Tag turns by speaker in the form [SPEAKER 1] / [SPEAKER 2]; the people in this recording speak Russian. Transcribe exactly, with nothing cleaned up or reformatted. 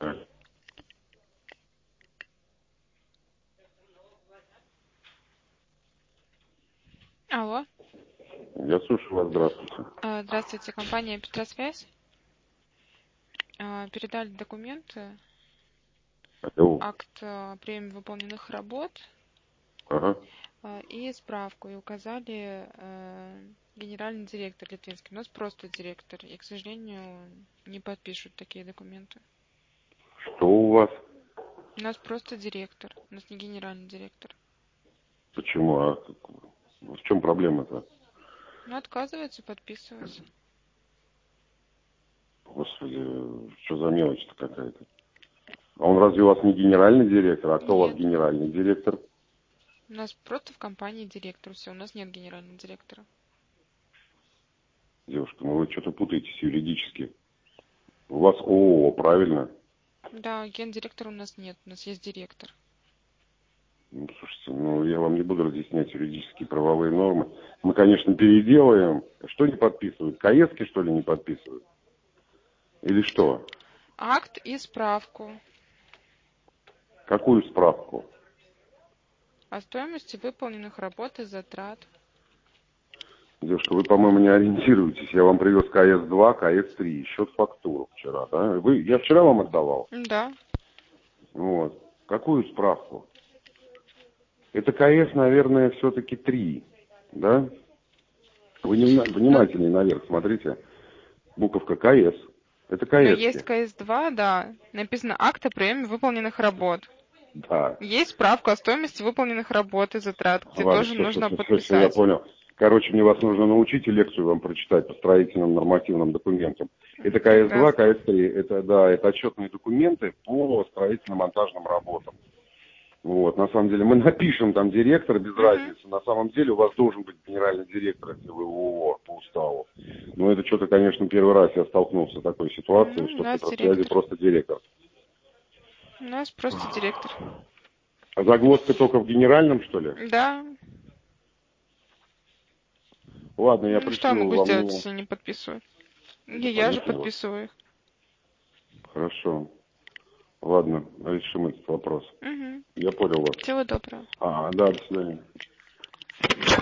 [SPEAKER 1] Алло.
[SPEAKER 2] Я слушаю вас, здравствуйте.
[SPEAKER 1] А, Здравствуйте, компания Петросвязь. А, Передали документы,
[SPEAKER 2] Алло.
[SPEAKER 1] акт о приеме выполненных работ
[SPEAKER 2] Ага.
[SPEAKER 1] а, и справку. И указали а, генеральный директор Литвинский. У нас просто директор. И, к сожалению, не подпишут такие документы.
[SPEAKER 2] Что у вас?
[SPEAKER 1] У нас просто директор. У нас не генеральный директор.
[SPEAKER 2] Почему? А в чем проблема-то?
[SPEAKER 1] Ну, отказывается подписываться.
[SPEAKER 2] Господи, что за мелочь-то какая-то? А он разве у вас не генеральный директор? А кто у вас
[SPEAKER 1] Нет.
[SPEAKER 2] генеральный директор?
[SPEAKER 1] У нас просто в компании директор. Все, у нас нет генерального директора.
[SPEAKER 2] Девушка, ну вы что-то путаетесь юридически. У вас ООО, правильно?
[SPEAKER 1] Да, гендиректора у нас нет. У нас есть директор.
[SPEAKER 2] Ну, слушайте, ну я вам не буду разъяснять юридические правовые нормы. Мы, конечно, переделаем. Что не подписывают? КСки, что ли, не подписывают? Или что?
[SPEAKER 1] Акт и справку
[SPEAKER 2] Какую справку?
[SPEAKER 1] о стоимости выполненных работ и затрат.
[SPEAKER 2] Девушка, вы, по-моему, не ориентируетесь. Я вам привез КС два, КС три, счет фактуру вчера, да? Вы, я вчера вам отдавал?
[SPEAKER 1] Да.
[SPEAKER 2] Вот. Какую справку? Это КС, наверное, все-таки три, да? Вы не, внимательнее наверх смотрите. Буковка КС. Это
[SPEAKER 1] Но есть
[SPEAKER 2] КСки.
[SPEAKER 1] ка эс два, да. Написано акт о приеме выполненных работ.
[SPEAKER 2] Да.
[SPEAKER 1] Есть справка о стоимости выполненных работ и затрат, где
[SPEAKER 2] Ладно,
[SPEAKER 1] тоже
[SPEAKER 2] все, все,
[SPEAKER 1] нужно
[SPEAKER 2] все, все, все, я
[SPEAKER 1] подписать.
[SPEAKER 2] понял. Короче, мне вас нужно научить и лекцию вам прочитать по строительным нормативным документам. Это КС два,
[SPEAKER 1] Прекрасно.
[SPEAKER 2] КС три, это, да, это отчетные документы по строительно-монтажным работам. Вот, на самом деле, мы напишем там директор, без
[SPEAKER 1] Угу.
[SPEAKER 2] разницы. На самом деле у вас должен быть генеральный директор, если вы ООО по уставу. Но это что-то, конечно, первый раз я столкнулся с такой ситуацией,
[SPEAKER 1] Ну, у
[SPEAKER 2] что в
[SPEAKER 1] нас
[SPEAKER 2] Петросвязи
[SPEAKER 1] директор.
[SPEAKER 2] просто директор.
[SPEAKER 1] У нас просто директор.
[SPEAKER 2] А загвоздка только в генеральном, что ли?
[SPEAKER 1] Да.
[SPEAKER 2] Ладно, я
[SPEAKER 1] Ну, что я
[SPEAKER 2] пришлю
[SPEAKER 1] могу
[SPEAKER 2] вам,
[SPEAKER 1] сделать,
[SPEAKER 2] ну,
[SPEAKER 1] если не подписываю?
[SPEAKER 2] да
[SPEAKER 1] Не я же
[SPEAKER 2] понятно вот.
[SPEAKER 1] подписываю их.
[SPEAKER 2] Хорошо. Ладно, решим этот вопрос.
[SPEAKER 1] Угу.
[SPEAKER 2] Я понял вас.
[SPEAKER 1] Всего доброго.
[SPEAKER 2] А, да, до свидания.